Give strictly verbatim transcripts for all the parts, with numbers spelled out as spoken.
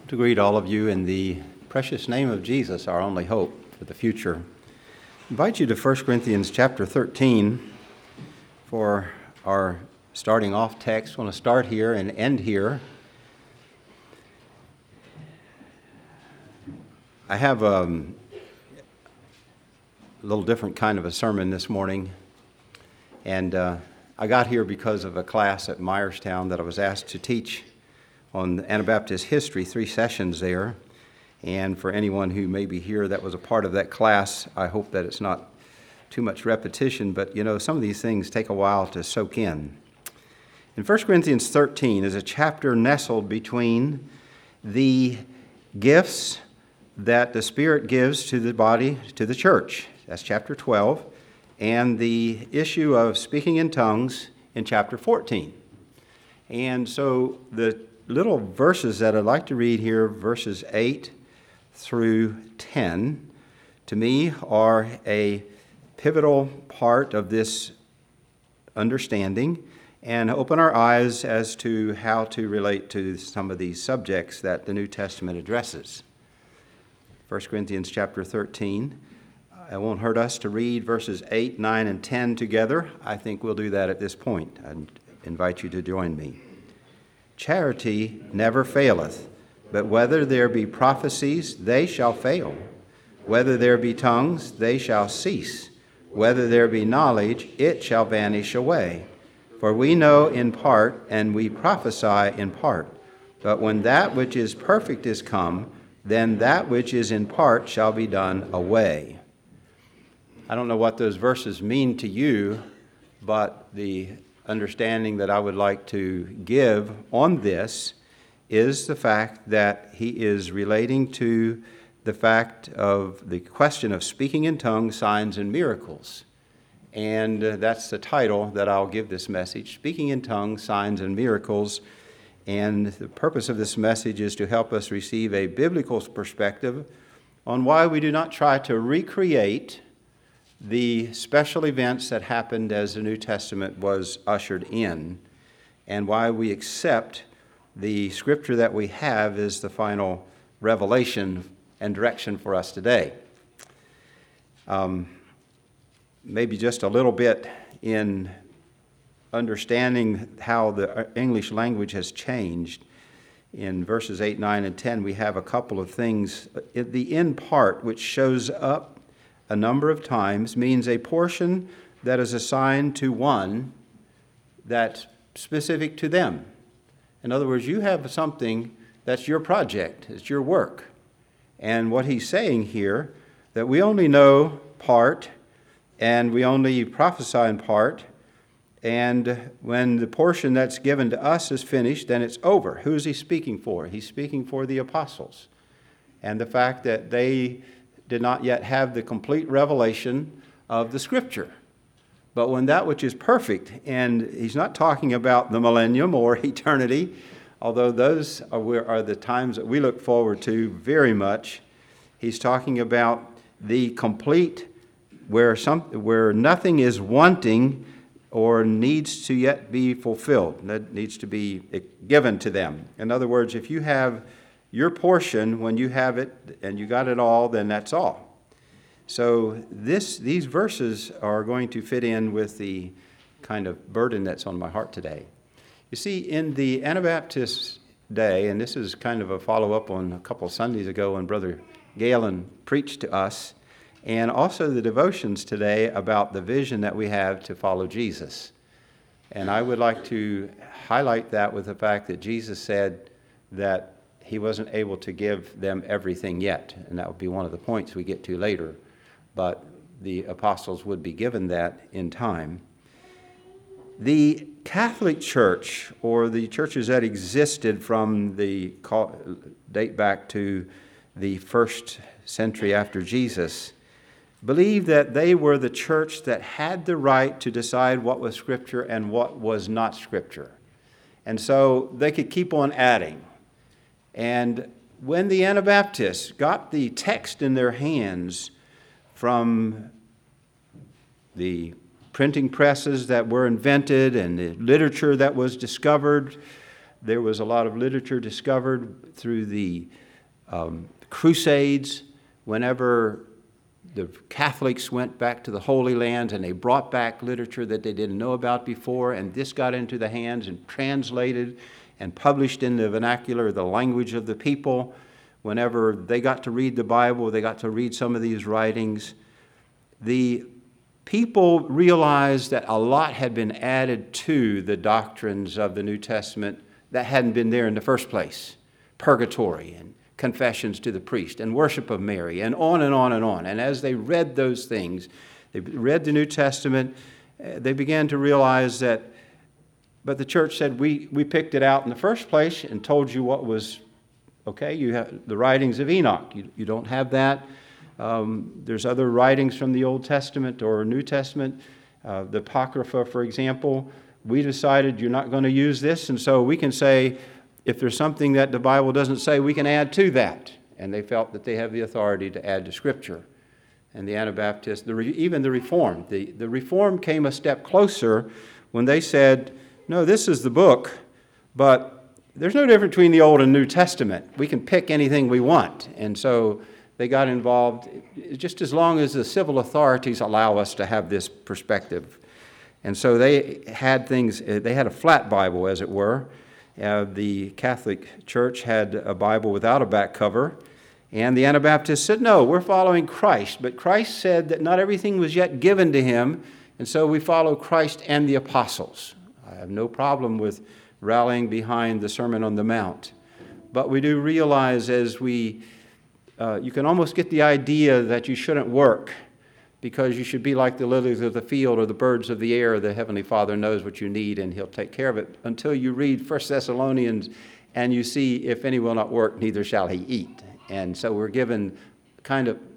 To greet all of you in the precious name of Jesus, our only hope for the future. I invite you to First Corinthians chapter thirteen for our starting off text. I want to start here and end here. I have um, a little different kind of a sermon this morning, and uh, I got here because of a class at Myerstown that I was asked to teach on Anabaptist history, three sessions there. And for anyone who may be here that was a part of that class, I hope that it's not too much repetition, but you know, some of these things take a while to soak in. In First Corinthians thirteen is a chapter nestled between the gifts that the Spirit gives to the body, to the church. That's chapter twelve. And the issue of speaking in tongues in chapter fourteen. And so the little verses that I'd like to read here, verses eight through ten, to me are a pivotal part of this understanding and open our eyes as to how to relate to some of these subjects that the New Testament addresses. First Corinthians chapter thirteen. It won't hurt us to read verses eight, nine, and ten together. I think we'll do that at this point. I invite you to join me. Charity never faileth, but whether there be prophecies, they shall fail. Whether there be tongues, they shall cease. Whether there be knowledge, it shall vanish away. For we know in part, and we prophesy in part. But when that which is perfect is come, then that which is in part shall be done away. I don't know what those verses mean to you, but the understanding that I would like to give on this is the fact that he is relating to the fact of the question of speaking in tongues, signs, and miracles. And uh, that's the title that I'll give this message, Speaking in Tongues, Signs, and Miracles. And the purpose of this message is to help us receive a biblical perspective on why we do not try to recreate the special events that happened as the New Testament was ushered in, and why we accept the scripture that we have as the final revelation and direction for us today. Um, maybe just a little bit in understanding how the English language has changed. In verses eight, nine, and ten, we have a couple of things. The in part, which shows up a number of times, means a portion that is assigned to one that's specific to them. In other words, you have something that's your project, it's your work. And what he's saying here, that we only know part, and we only prophesy in part, and when the portion that's given to us is finished, then it's over. Who is he speaking for? He's speaking for the apostles. And the fact that they did not yet have the complete revelation of the Scripture. But when that which is perfect, and he's not talking about the millennium or eternity, although those are, are the times that we look forward to very much, he's talking about the complete, where some, where nothing is wanting or needs to yet be fulfilled, that needs to be given to them. In other words, if you have your portion, when you have it and you got it all, then that's all. So this, these verses are going to fit in with the kind of burden that's on my heart today. You see, in the Anabaptist day, and this is kind of a follow-up on a couple Sundays ago when Brother Galen preached to us, and also the devotions today about the vision that we have to follow Jesus. And I would like to highlight that with the fact that Jesus said that he wasn't able to give them everything yet, and that would be one of the points we get to later. But the apostles would be given that in time. The Catholic Church, or the churches that existed from the date back to the first century after Jesus, believed that they were the church that had the right to decide what was Scripture and what was not Scripture. And so they could keep on adding. And when the Anabaptists got the text in their hands from the printing presses that were invented and the literature that was discovered, There was a lot of literature discovered through the um, Crusades. Whenever the Catholics went back to the Holy Land and they brought back literature that they didn't know about before, and this got into the hands and translated and published in the vernacular, the language of the people. Whenever they got to read the Bible, they got to read some of these writings, the people realized that a lot had been added to the doctrines of the New Testament that hadn't been there in the first place. Purgatory and confessions to the priest and worship of Mary and on and on and on. And as they read those things, they read the New Testament, they began to realize that, but the church said, we, we picked it out in the first place and told you what was, okay, you have the writings of Enoch. You, you don't have that. Um, there's other writings from the Old Testament or New Testament, uh, the Apocrypha, for example. We decided you're not going to use this, and so we can say, if there's something that the Bible doesn't say, we can add to that. And they felt that they have the authority to add to Scripture. And the Anabaptists, the, even the Reformed, the, the Reformed came a step closer when they said, no, this is the book, but there's no difference between the Old and New Testament. We can pick anything we want. And so they got involved just as long as the civil authorities allow us to have this perspective. And so they had things, they had a flat Bible, as it were. Uh, the Catholic Church had a Bible without a back cover. And the Anabaptists said, no, we're following Christ. But Christ said that not everything was yet given to him, and so we follow Christ and the apostles. I have no problem with rallying behind the Sermon on the Mount. But we do realize as we, uh, you can almost get the idea that you shouldn't work because you should be like the lilies of the field or the birds of the air. The Heavenly Father knows what you need and he'll take care of it, until you read First Thessalonians and you see, if any will not work, neither shall he eat. And so we're given kind of,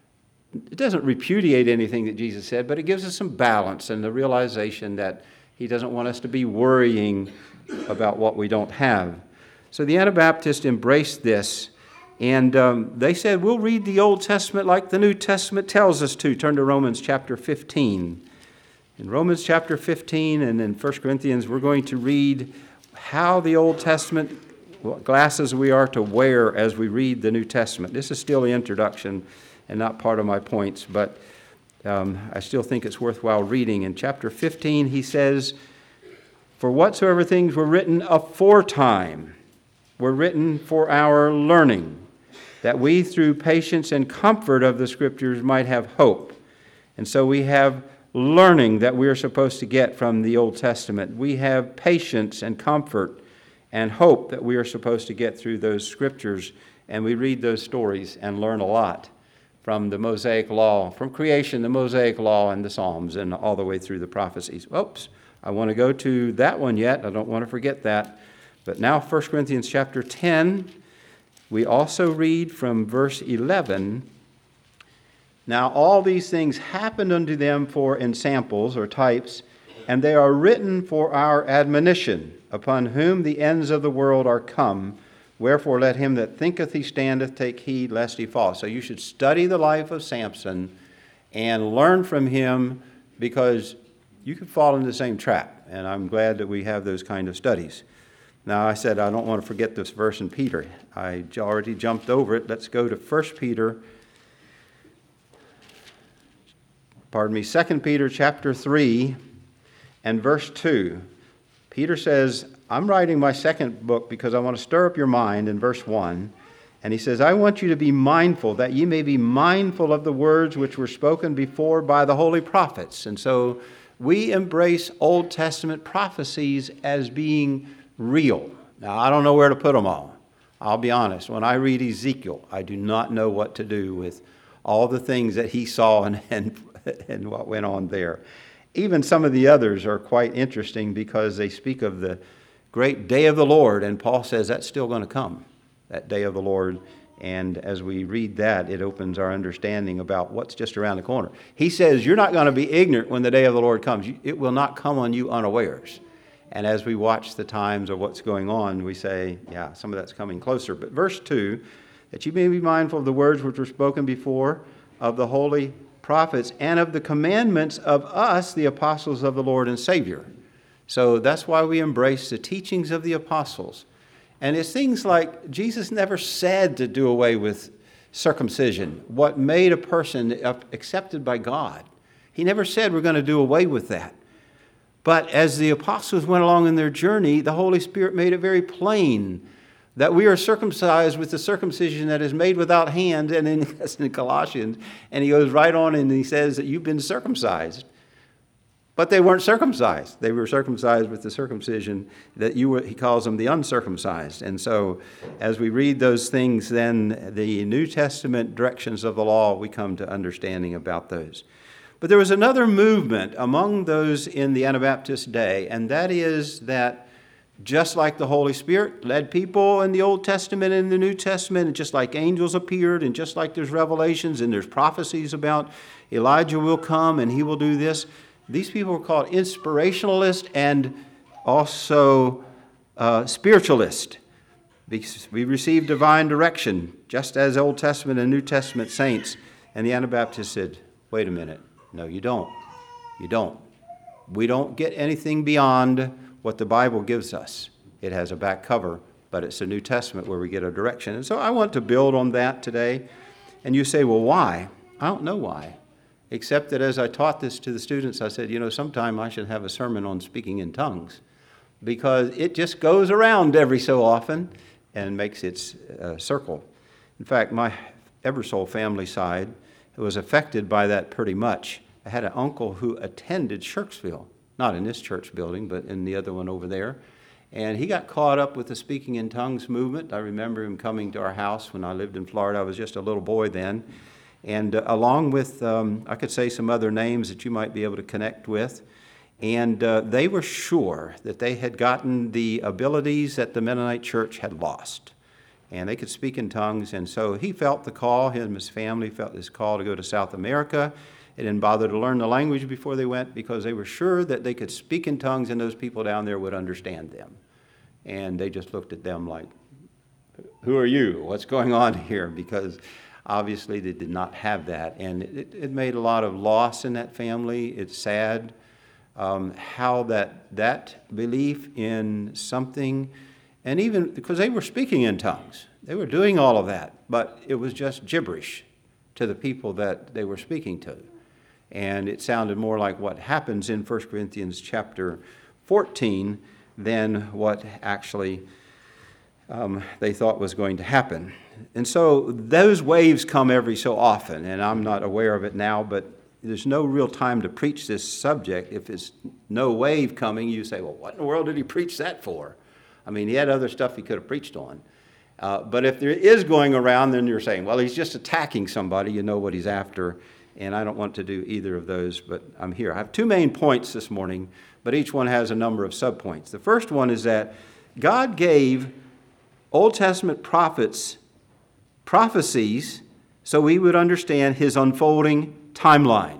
it doesn't repudiate anything that Jesus said, but it gives us some balance and the realization that he doesn't want us to be worrying about what we don't have. So the Anabaptists embraced this, and um, they said, we'll read the Old Testament like the New Testament tells us to. Turn to Romans chapter fifteen. In Romans chapter fifteen and in First Corinthians, we're going to read how the Old Testament, what glasses we are to wear as we read the New Testament. This is still the introduction and not part of my points, but um, I still think it's worthwhile reading. In chapter fifteen, he says, for whatsoever things were written aforetime were written for our learning, that we through patience and comfort of the Scriptures might have hope. And so we have learning that we are supposed to get from the Old Testament. We have patience and comfort and hope that we are supposed to get through those Scriptures. And we read those stories and learn a lot from the Mosaic Law, from creation, the Mosaic Law, and the Psalms, and all the way through the prophecies. Oops, I want to go to that one yet. I don't want to forget that. But now First Corinthians chapter ten, we also read from verse eleven, now all these things happened unto them for ensamples or types, and they are written for our admonition, upon whom the ends of the world are come. Wherefore let him that thinketh he standeth take heed lest he fall. So you should study the life of Samson and learn from him, because you could fall into the same trap. And I'm glad that we have those kind of studies. Now, I said I don't want to forget this verse in Peter. I already jumped over it. Let's go to First Peter, pardon me, Second Peter chapter three and verse two. Peter says, I'm writing my second book because I want to stir up your mind in verse one. And he says, I want you to be mindful, that ye may be mindful of the words which were spoken before by the holy prophets. And so we embrace Old Testament prophecies as being real. Now, I don't know where to put them all. I'll be honest. When I read Ezekiel, I do not know what to do with all the things that he saw and, and, and what went on there. Even some of the others are quite interesting because they speak of the great day of the Lord, and Paul says that's still going to come, that day of the Lord. And as we read that, it opens our understanding about what's just around the corner. He says you're not going to be ignorant when the day of the Lord comes. It will not come on you unawares. And as we watch the times of what's going on, we say, yeah, some of that's coming closer. But verse two, that you may be mindful of the words which were spoken before of the holy prophets and of the commandments of us, the apostles of the Lord and Savior. So that's why we embrace the teachings of the apostles. And it's things like Jesus never said to do away with circumcision, what made a person accepted by God. He never said we're going to do away with that. But as the apostles went along in their journey, the Holy Spirit made it very plain that we are circumcised with the circumcision that is made without hand, and in, that's in Colossians. And he goes right on and he says that you've been circumcised. But they weren't circumcised. They were circumcised with the circumcision that you were, he calls them the uncircumcised. And so as we read those things, then the New Testament directions of the law, we come to understanding about those. But there was another movement among those in the Anabaptist day, and that is that just like the Holy Spirit led people in the Old Testament and the New Testament, and just like angels appeared, and just like there's revelations and there's prophecies about Elijah will come and he will do this, these people were called inspirationalists and also uh, spiritualists. Because we received divine direction, just as Old Testament and New Testament saints. And the Anabaptists said, wait a minute. No, you don't. You don't. We don't get anything beyond what the Bible gives us. It has a back cover, but it's the New Testament where we get our direction. And so I want to build on that today. And you say, well, why? I don't know why. Except that as I taught this to the students, I said, you know, sometime I should have a sermon on speaking in tongues, because it just goes around every so often and makes its uh, circle. In fact, my Eversole family side was affected by that pretty much. I had an uncle who attended Shirksville, not in this church building, but in the other one over there. And he got caught up with the speaking in tongues movement. I remember him coming to our house when I lived in Florida. I was just a little boy then. And uh, along with, um, I could say some other names that you might be able to connect with. And uh, they were sure that they had gotten the abilities that the Mennonite church had lost. And they could speak in tongues. And so he felt the call, him and his family felt this call to go to South America. They didn't bother to learn the language before they went, because they were sure that they could speak in tongues and those people down there would understand them. And they just looked at them like, who are you? What's going on here? Because obviously they did not have that. And it, it made a lot of loss in that family. It's sad um, how that that belief in something, and even because they were speaking in tongues, they were doing all of that, but it was just gibberish to the people that they were speaking to. And it sounded more like what happens in First Corinthians chapter fourteen than what actually um, they thought was going to happen. And so those waves come every so often, and I'm not aware of it now, but there's no real time to preach this subject. If there's no wave coming, you say, well, what in the world did he preach that for? I mean, he had other stuff he could have preached on. Uh, but if there is going around, then you're saying, well, he's just attacking somebody. You know what he's after. And I don't want to do either of those, but I'm here. I have two main points this morning, but each one has a number of subpoints. The first one is that God gave Old Testament prophets prophecies so we would understand his unfolding timeline.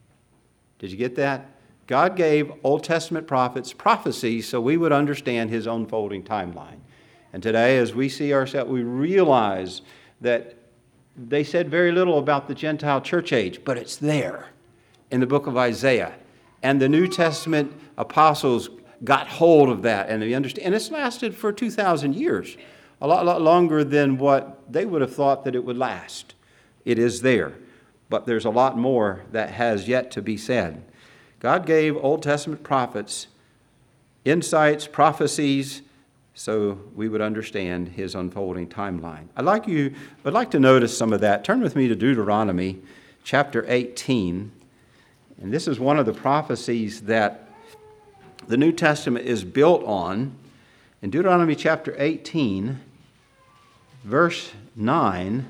Did you get that? God gave Old Testament prophets prophecies so we would understand his unfolding timeline. And today, as we see ourselves, we realize that they said very little about the Gentile church age, but it's there in the book of Isaiah. And the New Testament apostles got hold of that, and they understand. And it's lasted for two thousand years, a lot, lot longer than what they would have thought that it would last. It is there, but there's a lot more that has yet to be said. God gave Old Testament prophets insights, prophecies, so we would understand his unfolding timeline. I'd like you, I'd like to notice some of that. Turn with me to Deuteronomy chapter eighteen. And this is one of the prophecies that the New Testament is built on. In Deuteronomy chapter eighteen, verse nine,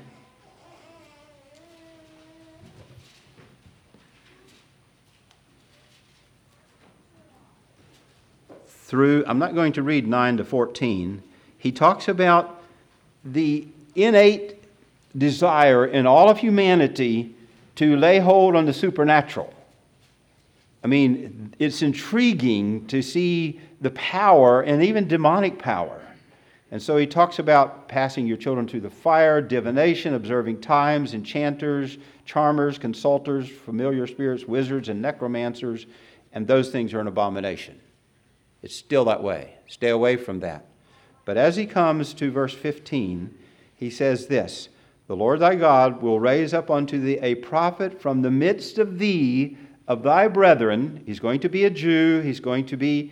through, I'm not going to read nine to fourteen, he talks about the innate desire in all of humanity to lay hold on the supernatural. I mean, it's intriguing to see the power and even demonic power. And so he talks about passing your children through the fire, divination, observing times, enchanters, charmers, consulters, familiar spirits, wizards, and necromancers, and those things are an abomination. It's still that way. Stay away from that. But as he comes to verse fifteen, he says this, the Lord thy God will raise up unto thee a prophet from the midst of thee, of thy brethren. He's going to be a Jew. He's going to be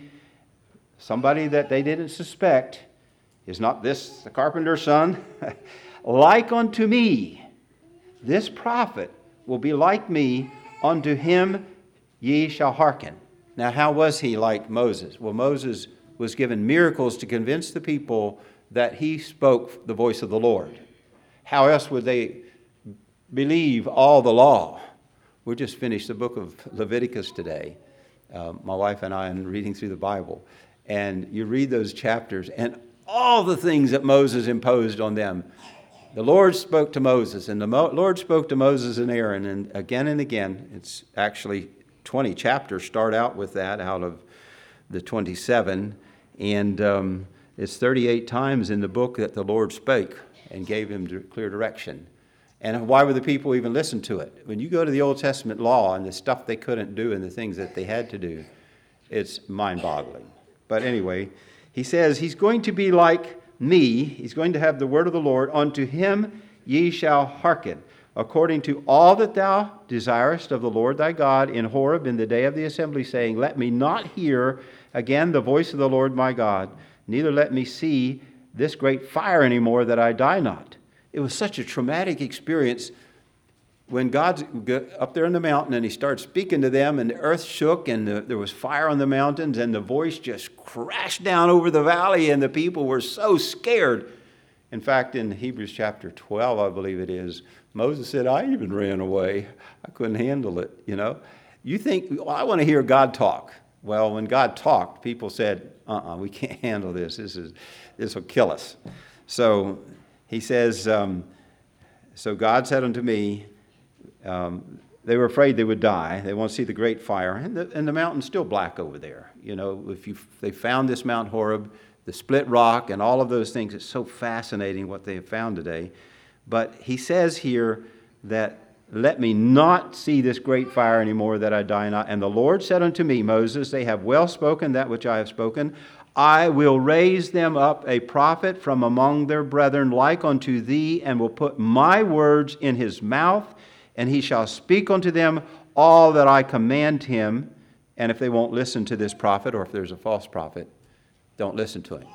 somebody that they didn't suspect. Is not this the carpenter's son? Like unto me. This prophet will be like me. Unto him ye shall hearken. Now, how was he like Moses? Well, Moses was given miracles to convince the people that he spoke the voice of the Lord. How else would they believe all the law? We just finished the book of Leviticus today, uh, my wife and I, and reading through the Bible. And you read those chapters, and all the things that Moses imposed on them. The Lord spoke to Moses, and the Mo- Lord spoke to Moses and Aaron, and again and again. It's actually twenty chapters start out with that out of the twenty-seven. And um, it's thirty-eight times in the book that the Lord spake and gave him clear direction. And why would the people even listen to it? When you go to the Old Testament law and the stuff they couldn't do and the things that they had to do, it's mind-boggling. But anyway, he says he's going to be like me. He's going to have the word of the Lord. Unto him ye shall hearken, according to all that thou desirest of the Lord thy God in Horeb in the day of the assembly, saying, let me not hear again the voice of the Lord my God, neither let me see this great fire anymore, that I die not. It was such a traumatic experience when God's up there in the mountain and he started speaking to them, and the earth shook, and the, there was fire on the mountains, and the voice just crashed down over the valley, and the people were so scared. In fact, in Hebrews chapter twelve, I believe it is, Moses said, I even ran away. I couldn't handle it, you know. You think, well, I want to hear God talk. Well, when God talked, people said, uh-uh, we can't handle this. This is this will kill us. So he says, um, so God said unto me, um, they were afraid they would die. They want to see the great fire. And the, and the mountain's still black over there. You know, if you they found this Mount Horeb, the split rock, and all of those things. It's so fascinating what they have found today. But he says here that, let me not see this great fire anymore, that I die not. And the Lord said unto me, Moses, they have well spoken that which I have spoken. I will raise them up a prophet from among their brethren, like unto thee, and will put my words in his mouth, and he shall speak unto them all that I command him. And if they won't listen to this prophet, or if there's a false prophet, don't listen to him.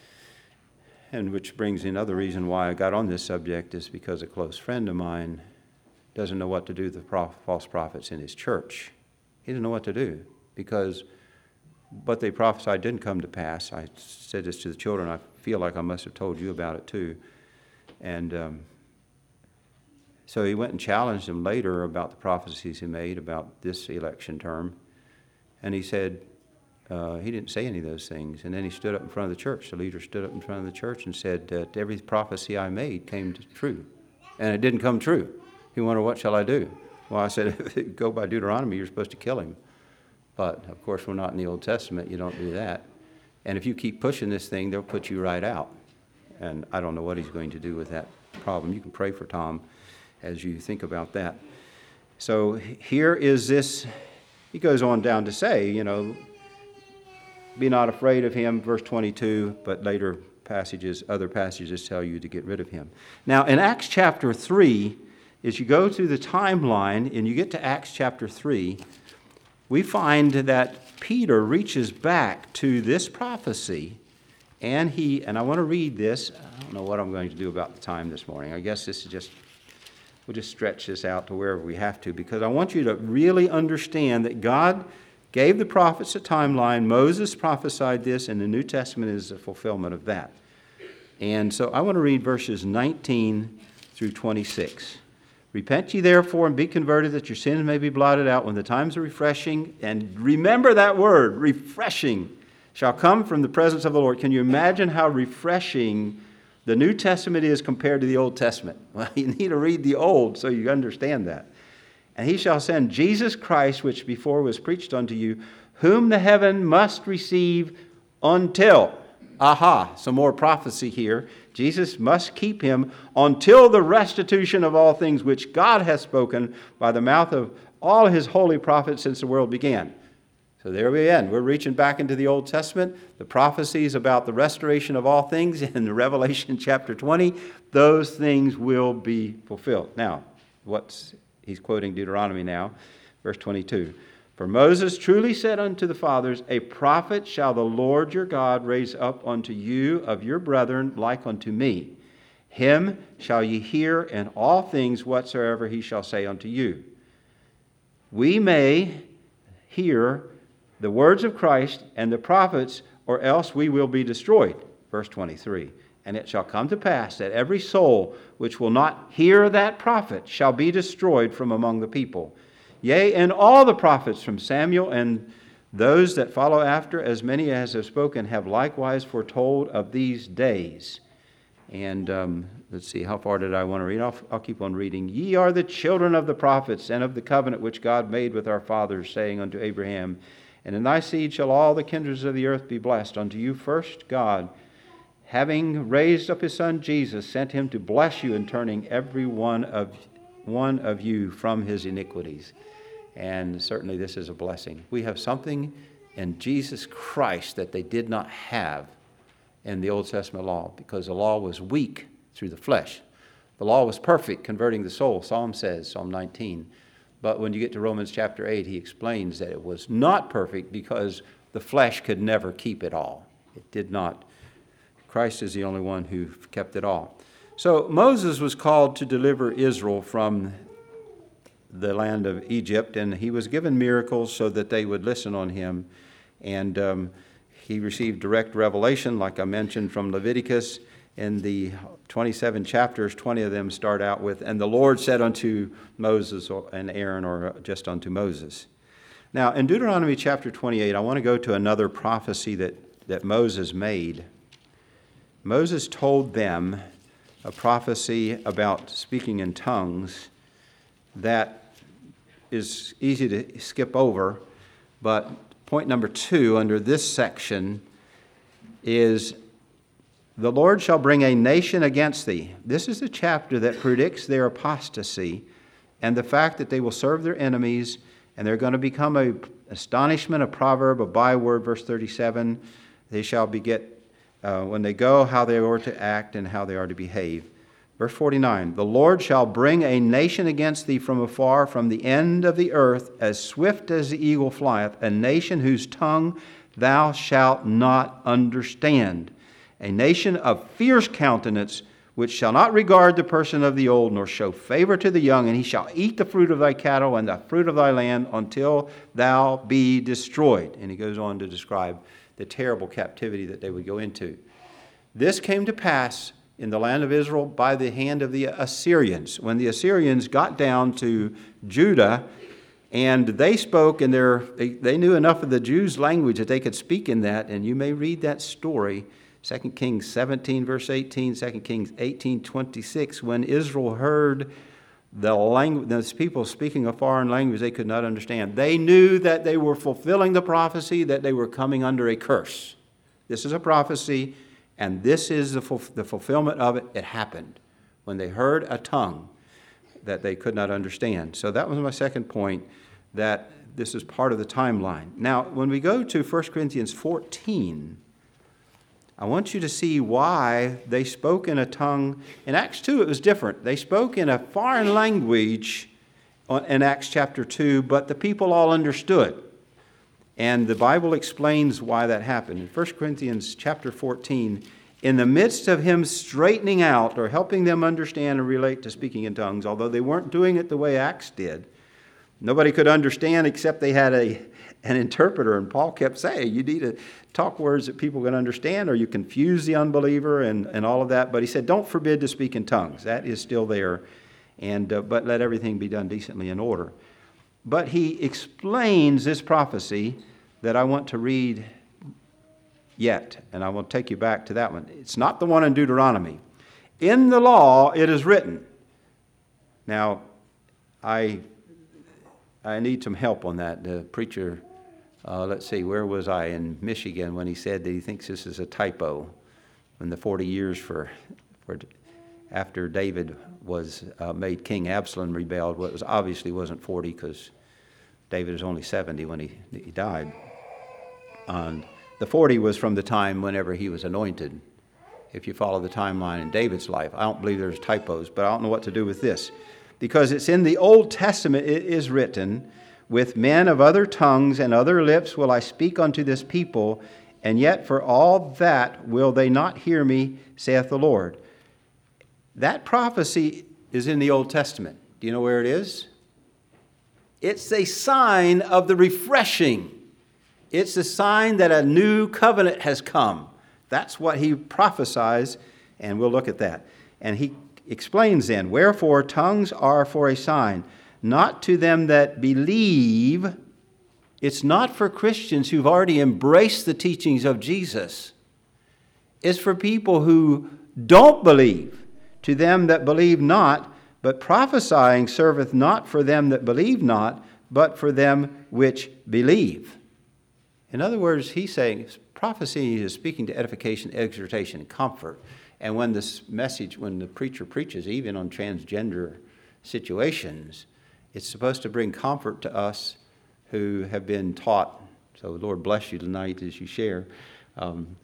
And which brings another reason why I got on this subject, is because a close friend of mine doesn't know what to do with the prof- false prophets in his church. He doesn't know what to do, because what they prophesied didn't come to pass. I said this to the children. I feel like I must have told you about it too. And um, so he went and challenged them later about the prophecies he made about this election term. And he said, uh, he didn't say any of those things. And then he stood up in front of the church. The leader stood up in front of the church and said that every prophecy I made came to true. And it didn't come true. He wondered, what shall I do? Well, I said, if you go by Deuteronomy, you're supposed to kill him. But, of course, we're not in the Old Testament. You don't do that. And if you keep pushing this thing, they'll put you right out. And I don't know what he's going to do with that problem. You can pray for Tom as you think about that. So here is this. He goes on down to say, you know, be not afraid of him, verse twenty-two, but later passages, other passages tell you to get rid of him. Now, in Acts chapter three, as you go through the timeline and you get to Acts chapter three, we find that Peter reaches back to this prophecy, and he, and I want to read this. I don't know what I'm going to do about the time this morning. I guess this is just, we'll just stretch this out to wherever we have to, because I want you to really understand that God gave the prophets a timeline. Moses prophesied this, and the New Testament is a fulfillment of that. And so I want to read verses nineteen through twenty-six. Repent ye therefore and be converted, that your sins may be blotted out when the times of refreshing, and remember that word, refreshing, shall come from the presence of the Lord. Can you imagine how refreshing the New Testament is compared to the Old Testament? Well, you need to read the Old so you understand that. And he shall send Jesus Christ, which before was preached unto you, whom the heaven must receive until, aha, some more prophecy here. Jesus must keep him until the restitution of all things which God hath spoken by the mouth of all his holy prophets since the world began. So there we end. We're reaching back into the Old Testament. The prophecies about the restoration of all things in Revelation chapter twenty, those things will be fulfilled. Now, what's he's quoting Deuteronomy now, verse twenty-two. For Moses truly said unto the fathers, a prophet shall the Lord your God raise up unto you of your brethren like unto me. Him shall ye hear in all things whatsoever he shall say unto you. We may hear the words of Christ and the prophets, or else we will be destroyed. Verse twenty-three. And it shall come to pass that every soul which will not hear that prophet shall be destroyed from among the people. Yea, and all the prophets from Samuel and those that follow after, as many as have spoken, have likewise foretold of these days. And um, let's see, how far did I want to read? I'll, I'll keep on reading. Ye are the children of the prophets and of the covenant which God made with our fathers, saying unto Abraham, and in thy seed shall all the kindreds of the earth be blessed. Unto you first God, having raised up his son Jesus, sent him to bless you in turning every one of one of you from his iniquities. And certainly this is a blessing. We have something in Jesus Christ that they did not have in the Old Testament law, because the law was weak through the flesh. The law was perfect, converting the soul, Psalm says, Psalm nineteen. But when you get to Romans chapter eight, he explains that it was not perfect because the flesh could never keep it all. It did not. Christ is the only one who kept it all. So Moses was called to deliver Israel from the land of Egypt, and he was given miracles so that they would listen on him. And um, he received direct revelation, like I mentioned, from Leviticus. In the twenty-seven chapters, twenty of them start out with, and the Lord said unto Moses and Aaron, or just unto Moses. Now, in Deuteronomy chapter twenty-eight, I want to go to another prophecy that, that Moses made. Moses told them a prophecy about speaking in tongues that is easy to skip over, but point number two under this section is, the Lord shall bring a nation against thee. This is a chapter that predicts their apostasy and the fact that they will serve their enemies, and they're going to become a astonishment, a proverb, a byword. Verse thirty-seven, they shall beget, uh, when they go, how they are to act and how they are to behave. Verse forty-nine, the Lord shall bring a nation against thee from afar, from the end of the earth, as swift as the eagle flieth, a nation whose tongue thou shalt not understand. A nation of fierce countenance, which shall not regard the person of the old, nor show favor to the young, and he shall eat the fruit of thy cattle and the fruit of thy land until thou be destroyed. And he goes on to describe the terrible captivity that they would go into. This came to pass in the land of Israel by the hand of the Assyrians. When the Assyrians got down to Judah, and they spoke in their, they, they knew enough of the Jews' language that they could speak in that, and you may read that story, Second Kings seventeen, verse eighteen, Second Kings eighteen, twenty-six, when Israel heard the language, those people speaking a foreign language they could not understand. They knew that they were fulfilling the prophecy, that they were coming under a curse. This is a prophecy, and this is the, ful- the fulfillment of it. It happened when they heard a tongue that they could not understand. So that was my second point, that this is part of the timeline. Now, when we go to First Corinthians fourteen, I want you to see why they spoke in a tongue. In Acts two, it was different. They spoke in a foreign language in Acts chapter two, but the people all understood. And the Bible explains why that happened. In First Corinthians chapter fourteen, in the midst of him straightening out or helping them understand and relate to speaking in tongues, although they weren't doing it the way Acts did, nobody could understand except they had a an interpreter. And Paul kept saying, you need to talk words that people can understand, or you confuse the unbeliever and, and all of that. But he said, don't forbid to speak in tongues. That is still there. And uh, but let everything be done decently in order. But he explains this prophecy that I want to read yet. And I will take you back to that one. It's not the one in Deuteronomy. In the law it is written. Now, I I need some help on that. The preacher, uh, let's see, where was I? In Michigan, when he said that he thinks this is a typo. In the forty years for, for after David was uh, made king, Absalom rebelled. Well, it was obviously wasn't forty, because David was only seventy when he, he died. And the forty was from the time whenever he was anointed. If you follow the timeline in David's life, I don't believe there's typos, but I don't know what to do with this. Because it's in the Old Testament, it is written, with men of other tongues and other lips will I speak unto this people, and yet for all that will they not hear me, saith the Lord. That prophecy is in the Old Testament. Do you know where it is? It's a sign of the refreshing. It's a sign that a new covenant has come. That's what he prophesies, and we'll look at that. And he explains then, wherefore tongues are for a sign, not to them that believe. It's not for Christians who've already embraced the teachings of Jesus. It's for people who don't believe. To them that believe not, but prophesying serveth not for them that believe not, but for them which believe. In other words, he's saying prophecy is speaking to edification, exhortation, and comfort. And when this message, when the preacher preaches, even on transgender situations, it's supposed to bring comfort to us who have been taught. So Lord bless you tonight as you share. Um,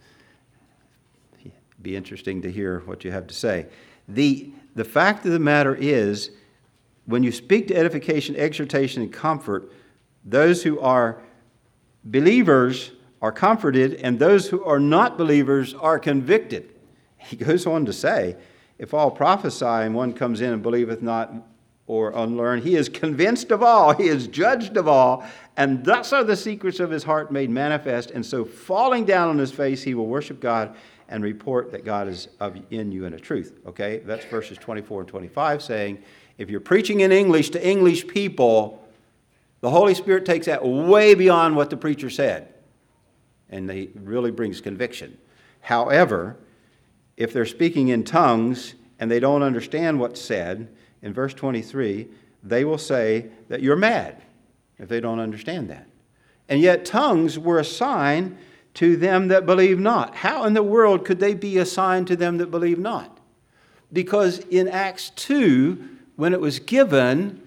it'd be interesting to hear what you have to say. The, the fact of the matter is, when you speak to edification, exhortation, and comfort, those who are believers are comforted, and those who are not believers are convicted. He goes on to say, if all prophesy and one comes in and believeth not or unlearned, he is convinced of all, he is judged of all, and thus are the secrets of his heart made manifest. And so falling down on his face, he will worship God and report that God is of in you in a truth. Okay, that's verses twenty-four and twenty-five saying, if you're preaching in English to English people, the Holy Spirit takes that way beyond what the preacher said. And he really brings conviction. However, if they're speaking in tongues and they don't understand what's said, in verse twenty-three, they will say that you're mad if they don't understand that. And yet tongues were a sign to them that believe not. How in the world could they be a sign to them that believe not? Because in Acts two, when it was given,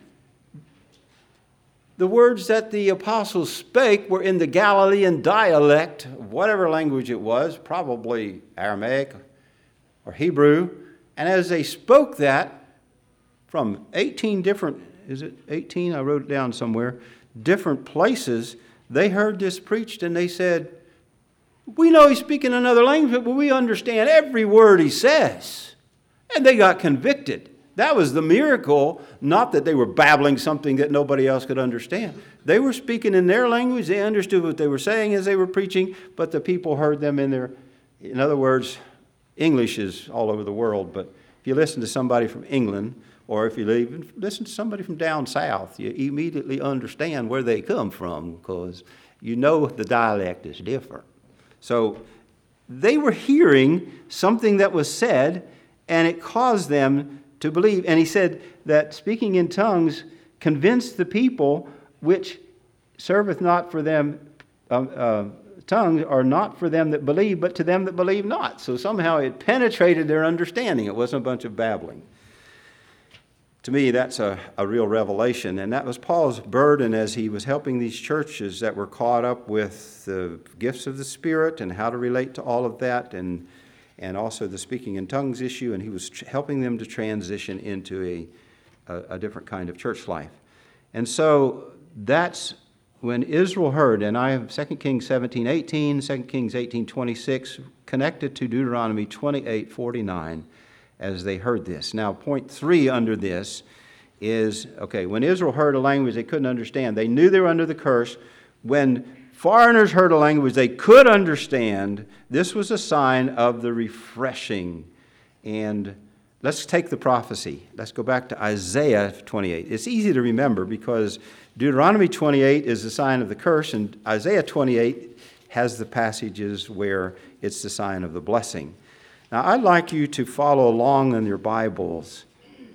the words that the apostles spake were in the Galilean dialect, whatever language it was, probably Aramaic or Hebrew. And as they spoke that from eighteen different, is it eighteen? I wrote it down somewhere, different places, they heard this preached and they said, we know he's speaking another language, but we understand every word he says. And they got convicted. That was the miracle, not that they were babbling something that nobody else could understand. They were speaking in their language. They understood what they were saying as they were preaching, but the people heard them in their, in other words, English is all over the world, but if you listen to somebody from England, or if you even listen to somebody from down south, you immediately understand where they come from because you know the dialect is different. So they were hearing something that was said, and it caused them to believe. And he said that speaking in tongues convinced the people, which serveth not for them, uh, uh, tongues are not for them that believe, but to them that believe not. So somehow it penetrated their understanding. It wasn't a bunch of babbling. To me, that's a, a real revelation. And that was Paul's burden as he was helping these churches that were caught up with the gifts of the Spirit and how to relate to all of that, and and also the speaking in tongues issue, and he was tr- helping them to transition into a, a, a different kind of church life. And so that's when Israel heard, and I have Second Kings seventeen eighteen, Second Kings eighteen twenty-six, connected to Deuteronomy twenty-eight forty-nine, as they heard this. Now, point three under this is, okay, when Israel heard a language they couldn't understand, they knew they were under the curse. When foreigners heard a language they could understand, this was a sign of the refreshing. And let's take the prophecy. Let's go back to Isaiah twenty-eight. It's easy to remember because Deuteronomy twenty-eight is the sign of the curse, and Isaiah twenty-eight has the passages where it's the sign of the blessing. Now, I'd like you to follow along in your Bibles.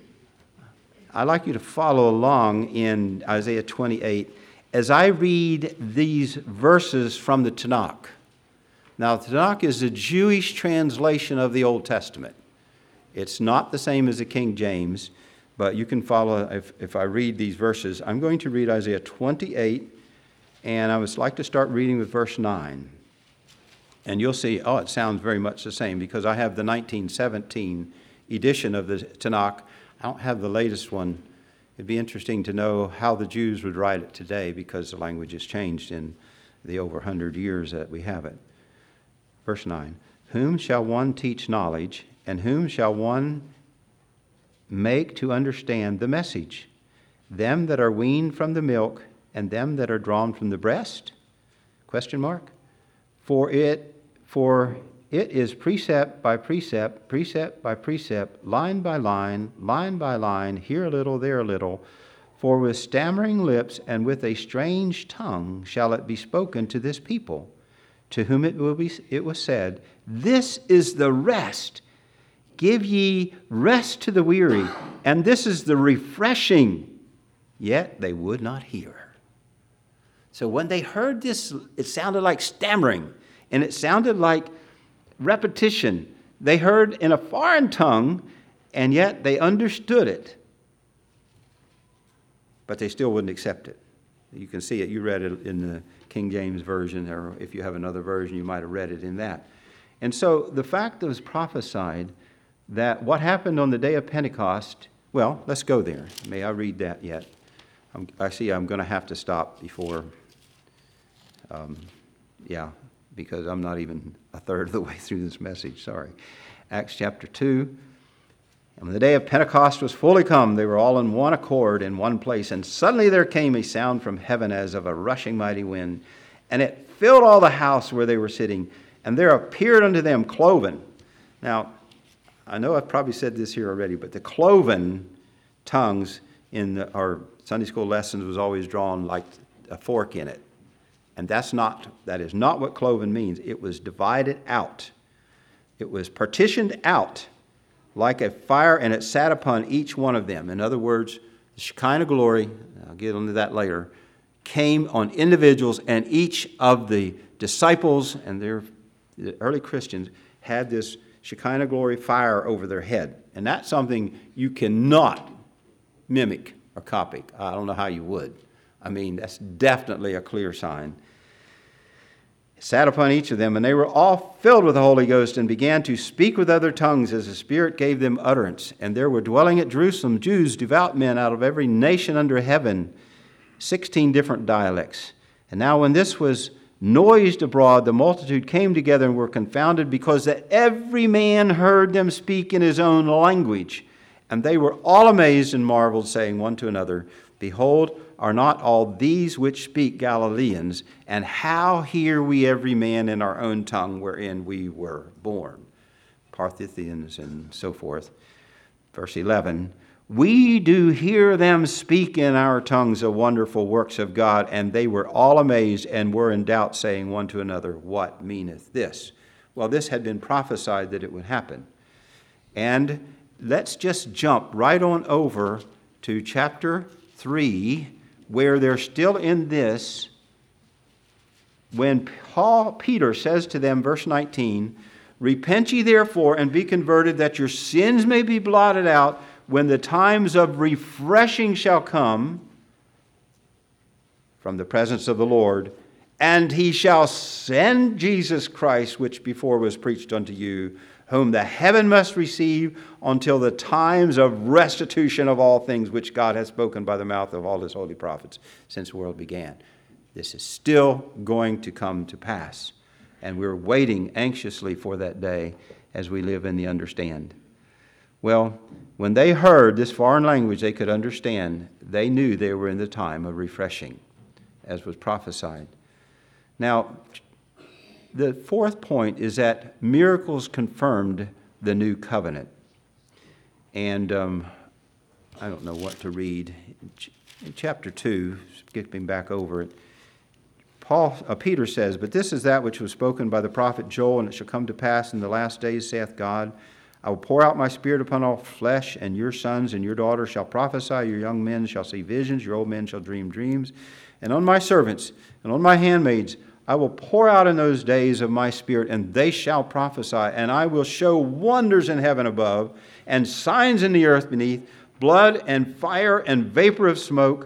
I'd like you to follow along in Isaiah twenty-eight as I read these verses from the Tanakh. Now, the Tanakh is a Jewish translation of the Old Testament. It's not the same as the King James, but you can follow if, if I read these verses. I'm going to read Isaiah twenty-eight, And I would like to start reading with verse nine. And you'll see, oh, it sounds very much the same because I have the nineteen seventeen edition of the Tanakh. I don't have the latest one. It'd be interesting to know how the Jews would write it today because the language has changed in the over one hundred years that we have it. Verse nine, whom shall one teach knowledge, and whom shall one make to understand the message? Them that are weaned from the milk, and them that are drawn from the breast? Question mark. For it, for it is precept by precept, precept by precept, line by line, line by line, here a little, there a little. For with stammering lips and with a strange tongue shall it be spoken to this people, to whom it will be it was said, this is the rest. Give ye rest to the weary, and this is the refreshing. Yet they would not hear. So when they heard this, it sounded like stammering, and it sounded like repetition. They heard in a foreign tongue, and yet they understood it. But they still wouldn't accept it. You can see it. You read it in the King James Version, or if you have another version, you might have read it in that. And so the fact was prophesied that what happened on the day of Pentecost, well, let's go there. May I read that yet? I'm, I see I'm going to have to stop before, um, yeah, because I'm not even a third of the way through this message. Sorry. Acts chapter two. And when the day of Pentecost was fully come, they were all in one accord in one place. And suddenly there came a sound from heaven as of a rushing mighty wind. And it filled all the house where they were sitting. And there appeared unto them cloven. Now, I know I've probably said this here already, but the cloven tongues in the, our Sunday school lessons was always drawn like a fork in it. And that's not, that is not what cloven means. It was divided out. It was partitioned out like a fire, and it sat upon each one of them. In other words, the Shekinah glory, I'll get into that later, came on individuals, and each of the disciples and their the early Christians had this Shekinah glory fire over their head. And that's something you cannot mimic or copy. I don't know how you would. I mean, that's definitely a clear sign. It sat upon each of them, and they were all filled with the Holy Ghost and began to speak with other tongues as the Spirit gave them utterance. And there were dwelling at Jerusalem Jews, devout men out of every nation under heaven, sixteen different dialects. And now when this was noised abroad, the multitude came together and were confounded, because that every man heard them speak in his own language. And they were all amazed and marveled, saying one to another, Behold, are not all these which speak Galileans? And how hear we every man in our own tongue wherein we were born? Parthians and so forth. Verse eleven, we do hear them speak in our tongues the wonderful works of God. And they were all amazed and were in doubt, saying one to another, What meaneth this? Well, this had been prophesied that it would happen. And let's just jump right on over to chapter three, where they're still in this, when Paul, Peter says to them, verse nineteen, Repent ye therefore and be converted, that your sins may be blotted out, when the times of refreshing shall come from the presence of the Lord, and he shall send Jesus Christ, which before was preached unto you, whom the heaven must receive until the times of restitution of all things which God has spoken by the mouth of all his holy prophets since the world began. This is still going to come to pass. And we're waiting anxiously for that day as we live in the understand. Well, when they heard this foreign language they could understand, they knew they were in the time of refreshing, as was prophesied. Now, the fourth point is that miracles confirmed the new covenant. And um, I don't know what to read. In chapter two, skipping back over it, Paul, uh, Peter says, But this is that which was spoken by the prophet Joel, and it shall come to pass in the last days, saith God, I will pour out my spirit upon all flesh, and your sons and your daughters shall prophesy, your young men shall see visions, your old men shall dream dreams. And on my servants and on my handmaids I will pour out in those days of my spirit, and they shall prophesy. And I will show wonders in heaven above, and signs in the earth beneath, blood and fire and vapor of smoke.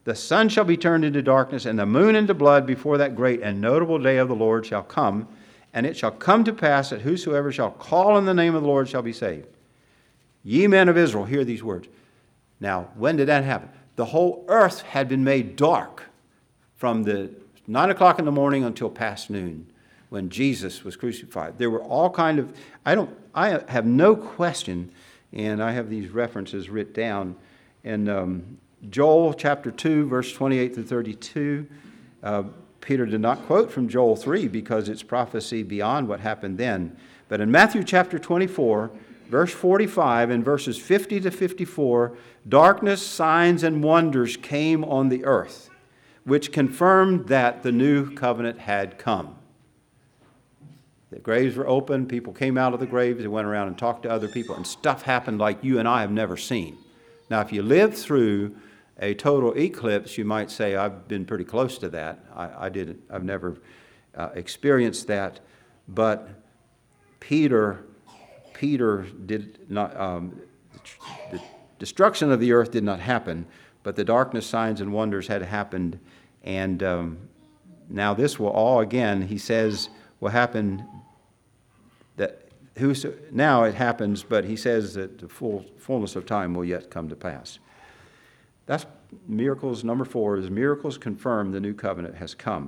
The sun shall be turned into darkness, and the moon into blood before that great and notable day of the Lord shall come. And it shall come to pass that whosoever shall call on the name of the Lord shall be saved. Ye men of Israel, hear these words. Now, when did that happen? The whole earth had been made dark from the nine o'clock in the morning until past noon, when Jesus was crucified. There were all kind of, I don't, I have no question, and I have these references written down in um, Joel chapter two, verse twenty-eight to thirty-two. Uh, Peter did not quote from Joel three because it's prophecy beyond what happened then. But in Matthew chapter twenty-four, verse forty-five and verses fifty to fifty-four, darkness, signs, and wonders came on the earth, which confirmed that the new covenant had come. The graves were open, people came out of the graves, they went around and talked to other people, and stuff happened like you and I have never seen. Now, if you lived through a total eclipse, you might say, I've been pretty close to that. I, I didn't, I've never uh, experienced that. But Peter, Peter did not, um, the destruction of the earth did not happen, but the darkness, signs, and wonders had happened. And um, now this will all, again, he says, will happen, that whoso, now it happens, but he says that the full fullness of time will yet come to pass. That's miracles. Number four is miracles confirm the new covenant has come.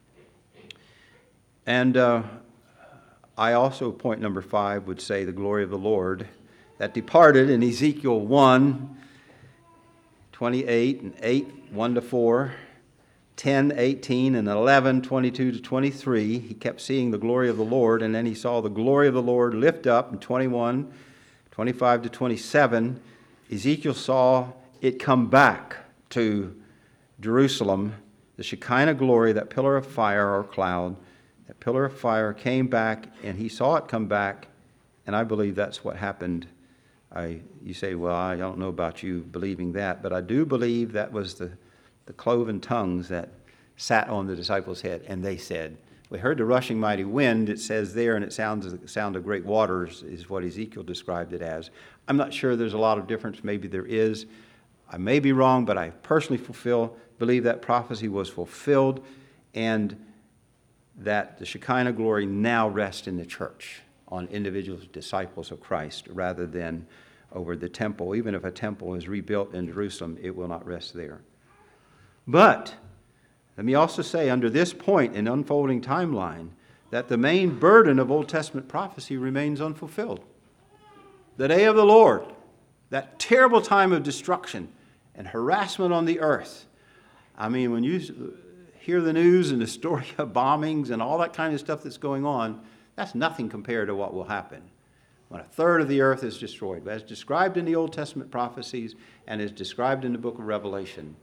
And uh, I also, point number five, would say the glory of the Lord that departed in Ezekiel one, twenty-eight and eight, one to four, ten, eighteen, and eleven, twenty-two to twenty-three. He kept seeing the glory of the Lord, and then he saw the glory of the Lord lift up in twenty-one, twenty-five to twenty-seven. Ezekiel saw it come back to Jerusalem, the Shekinah glory, that pillar of fire or cloud. That pillar of fire came back, and he saw it come back, and I believe that's what happened. I, you say, well, I don't know about you believing that, but I do believe that was the, the cloven tongues that sat on the disciples' head, and they said, we heard the rushing mighty wind, it says there, and it sounds the sound of great waters is what Ezekiel described it as. I'm not sure there's a lot of difference. Maybe there is. I may be wrong, but I personally fulfill, believe that prophecy was fulfilled, and that the Shekinah glory now rests in the church on individual disciples of Christ rather than over the temple. Even if a temple is rebuilt in Jerusalem, it will not rest there. But let me also say, under this point in unfolding timeline, that the main burden of Old Testament prophecy remains unfulfilled. The day of the Lord, that terrible time of destruction and harassment on the earth. I mean, when you hear the news and the story of bombings and all that kind of stuff that's going on, that's nothing compared to what will happen when a third of the earth is destroyed. As described in the Old Testament prophecies and is described in the book of Revelation,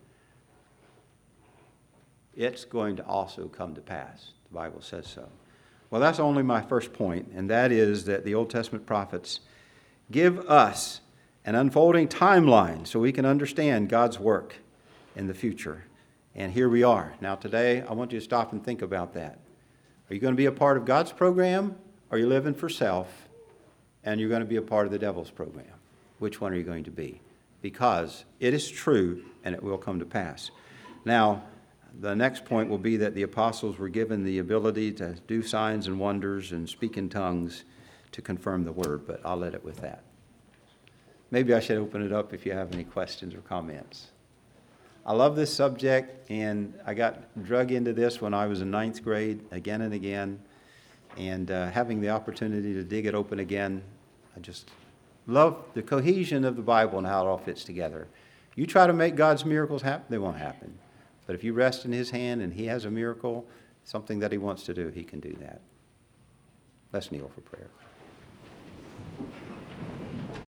it's going to also come to pass. The Bible says so. Well, that's only my first point, and that is that the Old Testament prophets give us an unfolding timeline so we can understand God's work in the future. And here we are. Now today, I want you to stop and think about that. Are you going to be a part of God's program, or are you living for self, and you're going to be a part of the devil's program? Which one are you going to be? Because it is true, and it will come to pass. Now, the next point will be that the apostles were given the ability to do signs and wonders and speak in tongues to confirm the word, but I'll let it with that. Maybe I should open it up if you have any questions or comments. I love this subject, and I got drug into this when I was in ninth grade again and again, and uh, having the opportunity to dig it open again, I just love the cohesion of the Bible and how it all fits together. You try to make God's miracles happen, they won't happen. But if you rest in His hand and He has a miracle, something that He wants to do, He can do that. Let's kneel for prayer.